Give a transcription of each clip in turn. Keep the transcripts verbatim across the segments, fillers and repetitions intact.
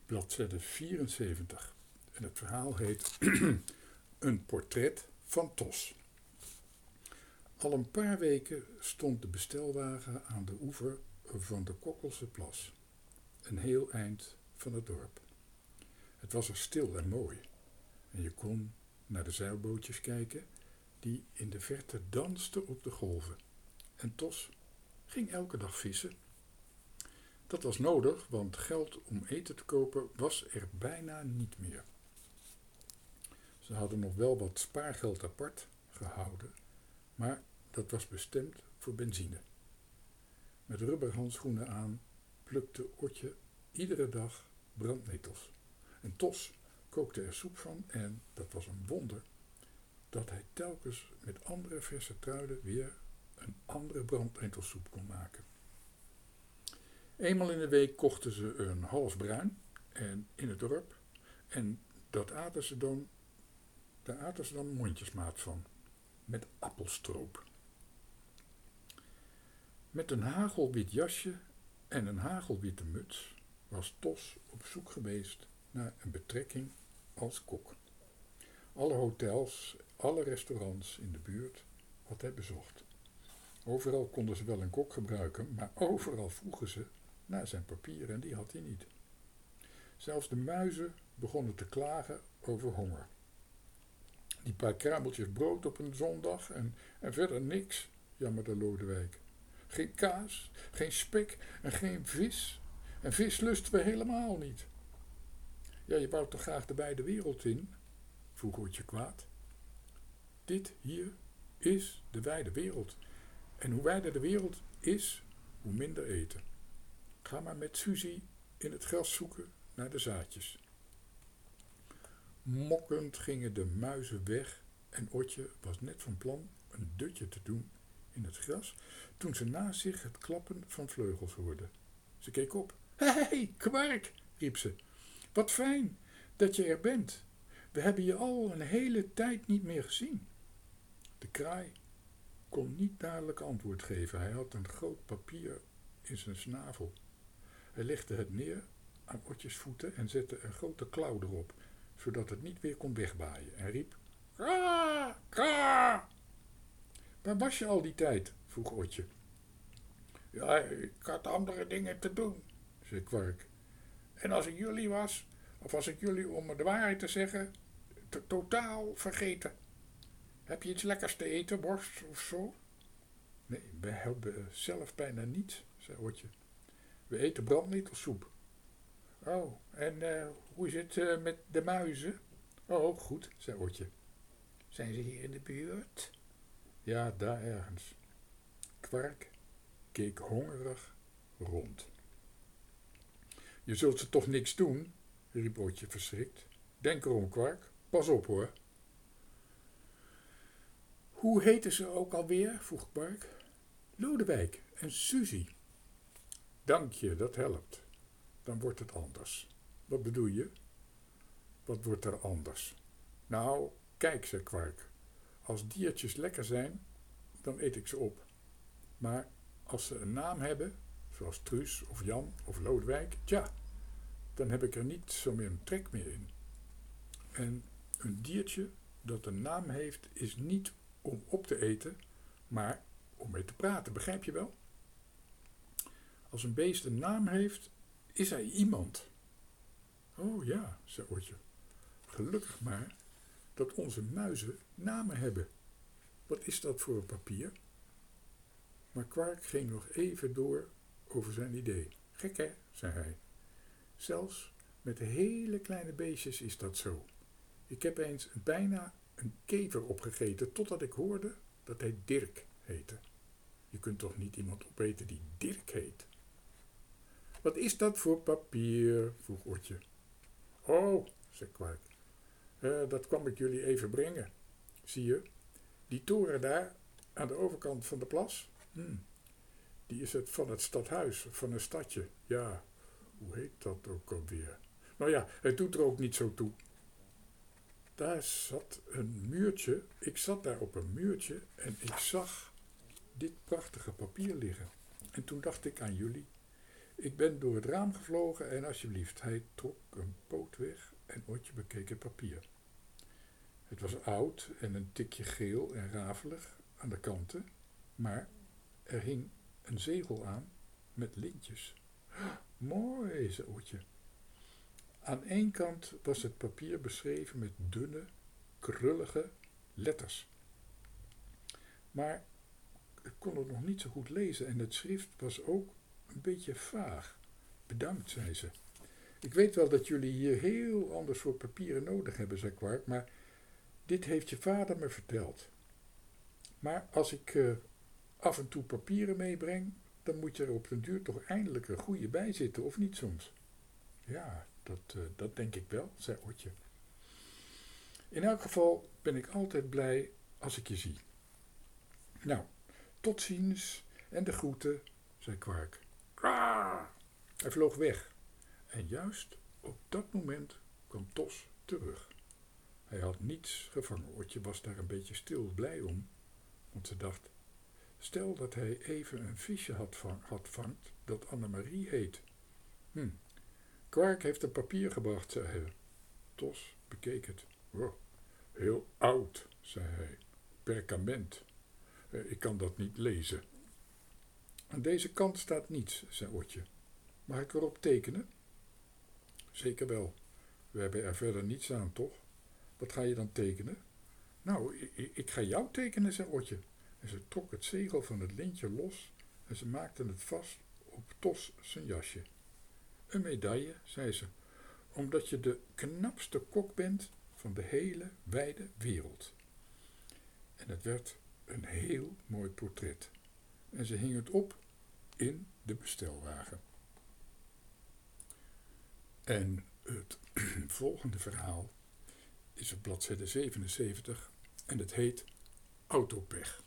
bladzijde vierenzeventig. En het verhaal heet Een portret van Tos. Al een paar weken stond de bestelwagen aan de oever van de Kokkelse Plas, een heel eind van het dorp. Het was er stil en mooi en je kon naar de zeilbootjes kijken die in de verte dansten op de golven. En Tos ging elke dag vissen. Dat was nodig, want geld om eten te kopen was er bijna niet meer. Ze hadden nog wel wat spaargeld apart gehouden, maar dat was bestemd voor benzine. Met rubberhandschoenen aan plukte Otje iedere dag brandnetels. En Tos kookte er soep van en, dat was een wonder, dat hij telkens met andere verse kruiden weer een andere brandnetelsoep kon maken. Eenmaal in de week kochten ze een half bruin en in het dorp en dat aten ze dan, daar aten ze dan mondjesmaat van, met appelstroop. Met een hagelwit jasje en een hagelwitte muts was Tos op zoek geweest naar een betrekking als kok. Alle hotels, alle restaurants in de buurt had hij bezocht. Overal konden ze wel een kok gebruiken, maar overal vroegen ze naar zijn papieren en die had hij niet. Zelfs de muizen begonnen te klagen over honger. Die paar kruimeltjes brood op een zondag en, en verder niks, jammerde Lodewijk. Geen kaas, geen spek en geen vis. En vis lusten we helemaal niet. Ja, je wou toch graag de wijde wereld in? Vroeg Otje kwaad. Dit hier is de wijde wereld. En hoe wijder de wereld is, hoe minder eten. Ga maar met Suzy in het gras zoeken naar de zaadjes. Mokkend gingen de muizen weg en Otje was net van plan een dutje te doen in het gras toen ze naast zich het klappen van vleugels hoorde. Ze keek op. Hé, hey, Kwark, riep ze. Wat fijn dat je er bent. We hebben je al een hele tijd niet meer gezien. De kraai kon niet dadelijk antwoord geven. Hij had een groot papier in zijn snavel. Hij legde het neer aan Otjes voeten en zette een grote klauw erop, zodat het niet weer kon wegbaaien, en riep: Ka, ka! Waar was je al die tijd? Vroeg Otje. Ja, ik had andere dingen te doen, zei Kwark. En als ik jullie was, of als ik jullie om de waarheid te zeggen, t- totaal vergeten. Heb je iets lekkers te eten, worst of zo? Nee, we hebben zelf bijna niets, zei Otje. We eten brandnetelsoep. Oh, en uh, hoe is het uh, met de muizen? Oh, goed, zei Otje. Zijn ze hier in de buurt? Ja, daar ergens. Kwark keek hongerig rond. Je zult ze toch niks doen, riep Otje verschrikt. Denk erom, Kwark. Pas op, hoor. Hoe heten ze ook alweer? Vroeg Kwark. Lodewijk en Suzy. Dank je, dat helpt. Dan wordt het anders. Wat bedoel je? Wat wordt er anders? Nou, kijk, zei Kwark. Als diertjes lekker zijn, dan eet ik ze op. Maar als ze een naam hebben, zoals Truus of Jan of Lodewijk, tja, dan heb ik er niet zo meer een trek meer in. En een diertje dat een naam heeft, is niet om op te eten, maar om mee te praten, begrijp je wel? Als een beest een naam heeft, is hij iemand. Oh ja, zei Otje. Gelukkig maar dat onze muizen namen hebben. Wat is dat voor een papier? Maar Kwark ging nog even door over zijn idee. Gek hè, zei hij. Zelfs met hele kleine beestjes is dat zo. Ik heb eens bijna een kever opgegeten totdat ik hoorde dat hij Dirk heette. Je kunt toch niet iemand opeten die Dirk heet? Wat is dat voor papier? Vroeg Otje. Oh, zei Kwark. Uh, dat kwam ik jullie even brengen. Zie je, die toren daar aan de overkant van de plas? Hmm, die is het van het stadhuis, van een stadje. Ja, hoe heet dat ook alweer? Nou ja, het doet er ook niet zo toe. Daar zat een muurtje. Ik zat daar op een muurtje en ik zag dit prachtige papier liggen. En toen dacht ik aan jullie. Ik ben door het raam gevlogen en alsjeblieft, hij trok een poot weg en Otje bekeek het papier. Het was oud en een tikje geel en rafelig aan de kanten, maar er hing een zegel aan met lintjes. Mooi, zei Otje. Aan één kant was het papier beschreven met dunne, krullige letters. Maar ik kon het nog niet zo goed lezen en het schrift was ook een beetje vaag. Bedankt, zei ze. Ik weet wel dat jullie hier heel anders voor papieren nodig hebben, zei Quark, maar dit heeft je vader me verteld. Maar als ik uh, af en toe papieren meebreng, dan moet je er op den duur toch eindelijk een goede bij zitten, of niet soms? Ja, dat, uh, dat denk ik wel, zei Otje. In elk geval ben ik altijd blij als ik je zie. Nou, tot ziens en de groeten, zei Quark. Kraaah! Hij vloog weg. En juist op dat moment kwam Tos terug. Hij had niets gevangen. Otje was daar een beetje stil blij om, want ze dacht, stel dat hij even een visje had, vang, had vangt dat Annemarie heet. Hm, Quark heeft een papier gebracht, zei hij. Tos bekeek het. Oh, heel oud, zei hij. Perkament. Ik kan dat niet lezen. Aan deze kant staat niets, zei Otje. Mag ik erop tekenen? Zeker wel. We hebben er verder niets aan, toch? Wat ga je dan tekenen? Nou, ik, ik ga jou tekenen, zei Otje. En ze trok het zegel van het lintje los en ze maakte het vast op Tos zijn jasje. Een medaille, zei ze, omdat je de knapste kok bent van de hele wijde wereld. En het werd een heel mooi portret. En ze hing het op in de bestelwagen. En het volgende verhaal is op bladzijde zevenenzeventig en het heet Autopech.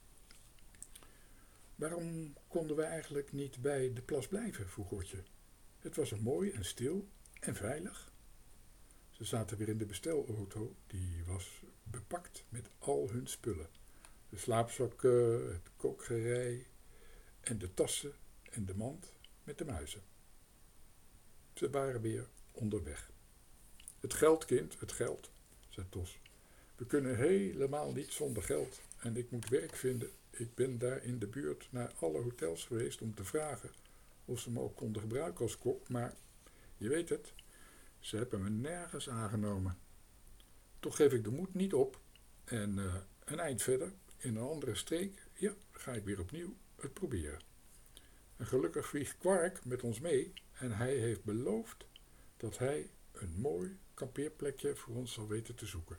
Waarom konden we eigenlijk niet bij de plas blijven, vroeg Otje. Het was er mooi en stil en veilig. Ze zaten weer in de bestelauto, die was bepakt met al hun spullen. De slaapzakken, het kookgerei en de tassen en de mand met de muizen. Ze waren weer onderweg. Het geld, kind, het geld, zei Tos. We kunnen helemaal niet zonder geld en ik moet werk vinden. Ik ben daar in de buurt naar alle hotels geweest om te vragen of ze me ook konden gebruiken als kok, maar je weet het, ze hebben me nergens aangenomen. Toch geef ik de moed niet op en uh, een eind verder, in een andere streek, ja, ga ik weer opnieuw het proberen. En gelukkig vliegt Quark met ons mee en hij heeft beloofd dat hij een mooi kampeerplekje voor ons zal weten te zoeken.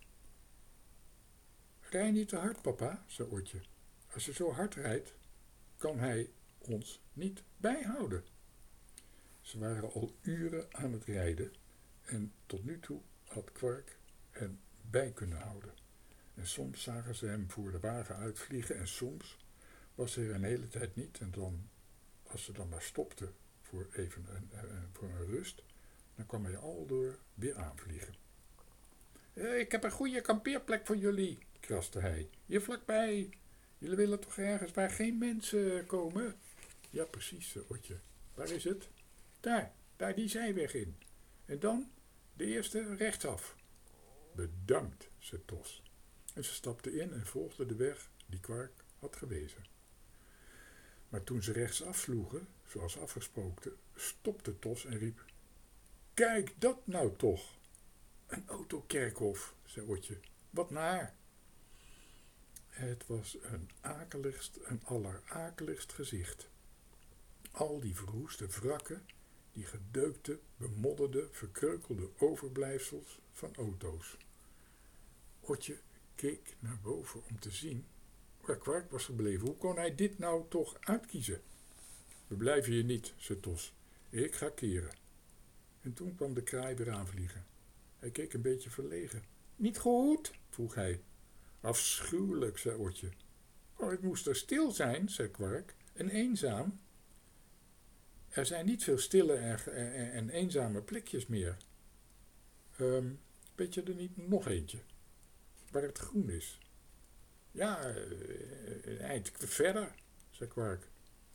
Rij niet te hard, papa, zei Otje. Als je zo hard rijdt, kan hij ons niet bijhouden. Ze waren al uren aan het rijden en tot nu toe had Quark hen bij kunnen houden. En soms zagen ze hem voor de wagen uitvliegen en soms was hij er een hele tijd niet. En dan, als ze dan maar stopten voor even een, een, voor een rust, dan kwam hij aldoor weer aanvliegen. Ik heb een goede kampeerplek voor jullie, kraste hij. Hier vlakbij. Jullie willen toch ergens waar geen mensen komen? Ja, precies, Otje. Waar is het? Daar, daar die zijweg in. En dan de eerste rechtsaf. Bedankt, zei Tos. En ze stapte in en volgde de weg die Quark had gewezen. Maar toen ze rechtsaf sloegen, zoals afgesproken, stopte Tos en riep: Kijk, dat nou toch! Een autokerkhof, zei Otje. Wat naar! Het was een akeligst, een allerakeligst gezicht. Al die verroeste wrakken, die gedeukte, bemodderde, verkreukelde overblijfsels van auto's. Otje keek naar boven om te zien waar Quark was gebleven. Hoe kon hij dit nou toch uitkiezen? We blijven hier niet, zei Tos. Ik ga keren. En toen kwam de kraai weer aanvliegen. Hij keek een beetje verlegen. Niet goed? Vroeg hij. Afschuwelijk, zei Otje. Oh, het moest er stil zijn, zei Quark, en eenzaam. Er zijn niet veel stille en, en, en eenzame plekjes meer. Um, weet je er niet nog eentje? Waar het groen is. Ja, een eind verder, zei Quark.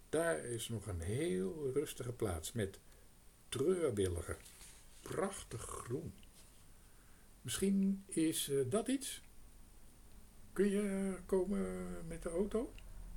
Daar is nog een heel rustige plaats met treurwilligen. Prachtig groen. Misschien is uh, dat iets? Kun je komen met de auto?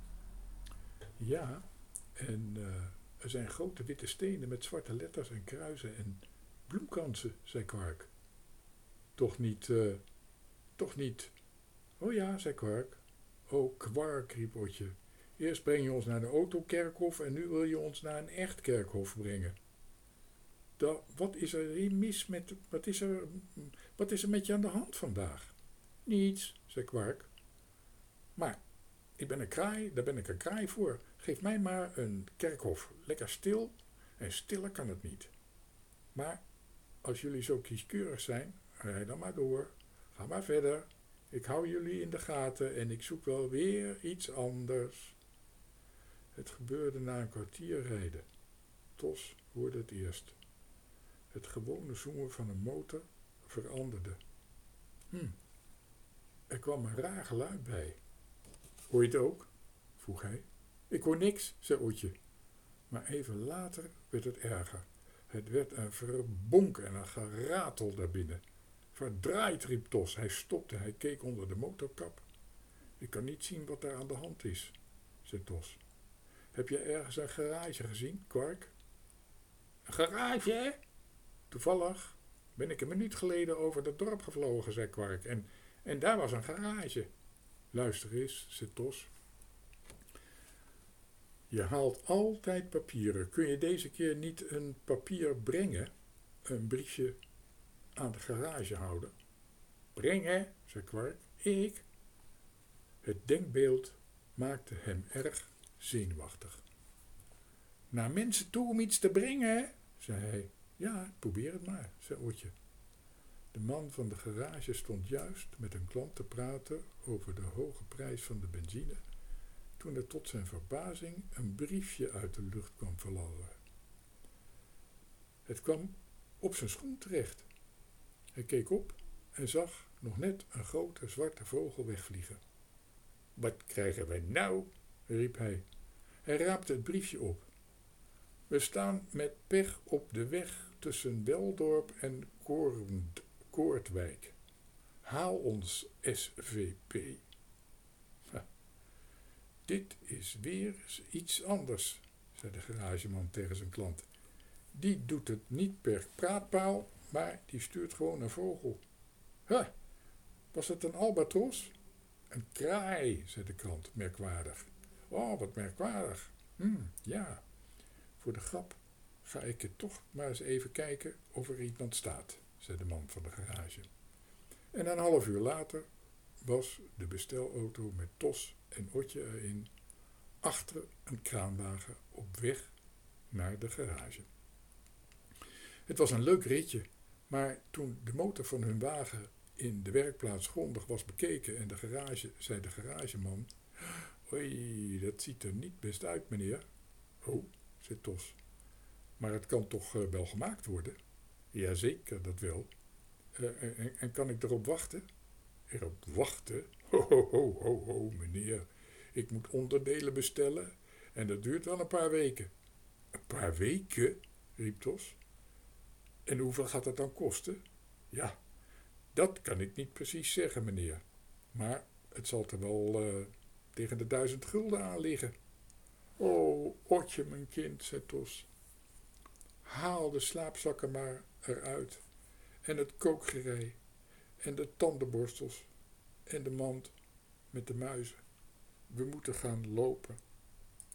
Ja, en uh, er zijn grote witte stenen met zwarte letters en kruisen en bloemkransen, zei Quark. Toch niet, uh, toch niet. Oh ja, zei Quark. Oh, Quark, riep Otje. Eerst breng je ons naar de autokerkhof en nu wil je ons naar een echt kerkhof brengen. Da, wat is er hier mis met, wat is er, wat is er met je aan de hand vandaag? Niets, zei Quark. Maar, ik ben een kraai, daar ben ik een kraai voor. Geef mij maar een kerkhof, lekker stil, en stiller kan het niet. Maar, als jullie zo kieskeurig zijn, rij dan maar door. Ga maar verder. Ik hou jullie in de gaten en ik zoek wel weer iets anders. Het gebeurde na een kwartier rijden. Tos hoorde het eerst. Het gewone zoemen van een motor veranderde. Hm, er kwam een raar geluid bij. Hoor je het ook? Vroeg hij. Ik hoor niks, zei Otje. Maar even later werd het erger. Het werd een verbonk en een geratel daarbinnen. Verdraaid, riep Tos. Hij stopte, hij keek onder de motorkap. Ik kan niet zien wat daar aan de hand is, zei Tos. Heb je ergens een garage gezien, Quark? Een garage, hè? Toevallig ben ik een minuut geleden over het dorp gevlogen, zei Quark. En, en daar was een garage. Luister eens, zei Tos. Je haalt altijd papieren. Kun je deze keer niet een papier brengen? Een briefje aan de garage houden? Brengen, zei Quark. Ik? Het denkbeeld maakte hem erg zenuwachtig. Naar mensen toe om iets te brengen, zei hij. Ja, probeer het maar, zei Otje. De man van de garage stond juist met een klant te praten over de hoge prijs van de benzine, toen er tot zijn verbazing een briefje uit de lucht kwam fladderen. Het kwam op zijn schoen terecht. Hij keek op en zag nog net een grote zwarte vogel wegvliegen. Wat krijgen wij nou? Riep hij. Hij raapte het briefje op. We staan met pech op de weg tussen Weldorp en Koornd, Koordwijk. Haal ons S V P. Ha. Dit is weer iets anders, zei de garageman tegen zijn klant. Die doet het niet per praatpaal, maar die stuurt gewoon een vogel. Ha, was het een albatros? Een kraai, zei de klant, merkwaardig. Oh, wat merkwaardig. Hm, ja. Voor de grap ga ik er toch maar eens even kijken of er iemand staat, zei de man van de garage. En een half uur later was de bestelauto met Tos en Otje erin achter een kraanwagen op weg naar de garage. Het was een leuk ritje, maar toen de motor van hun wagen in de werkplaats grondig was bekeken en de garage, zei de garageman, oei, dat ziet er niet best uit, meneer. Oh, zei Tos. Maar het kan toch uh, wel gemaakt worden? Jazeker, dat wel. Uh, en, en kan ik erop wachten? Erop wachten? Ho, ho, ho, ho, ho, meneer. Ik moet onderdelen bestellen en dat duurt wel een paar weken. Een paar weken? Riep Tos. En hoeveel gaat dat dan kosten? Ja, dat kan ik niet precies zeggen, meneer. Maar het zal er wel uh, tegen de duizend gulden aan liggen. Oh, Otje, mijn kind, zei Tos. Haal de slaapzakken maar eruit. En het kookgerei. En de tandenborstels. En de mand met de muizen. We moeten gaan lopen.